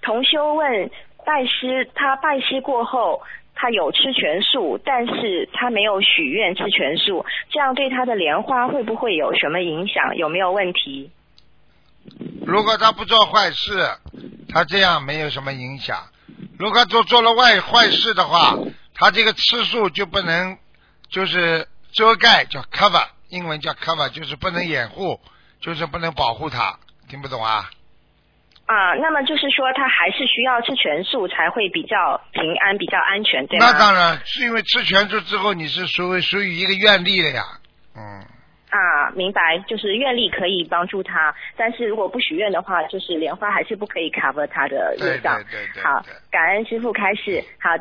同修问拜师，他拜师过后，他有吃全素，但是他没有许愿吃全素，这样对他的莲花会不会有什么影响？有没有问题？ 如果他不做坏事，他这样没有什么影响。如果做了坏事的话，他这个吃素就不能就是遮盖，叫 cover， 英文叫 cover， 就是不能掩护，就是不能保护他。听不懂啊？ 啊，那么就是说他还是需要吃全素才会比较平安、比较安全，对吗？ 那当然是因为吃全素之后，你是属于一个愿力了呀。 啊，明白，就是愿力可以帮助他，但是如果不许愿的话，就是莲花还是不可以 cover 他的业障。 对。 好，感恩师父开示。好。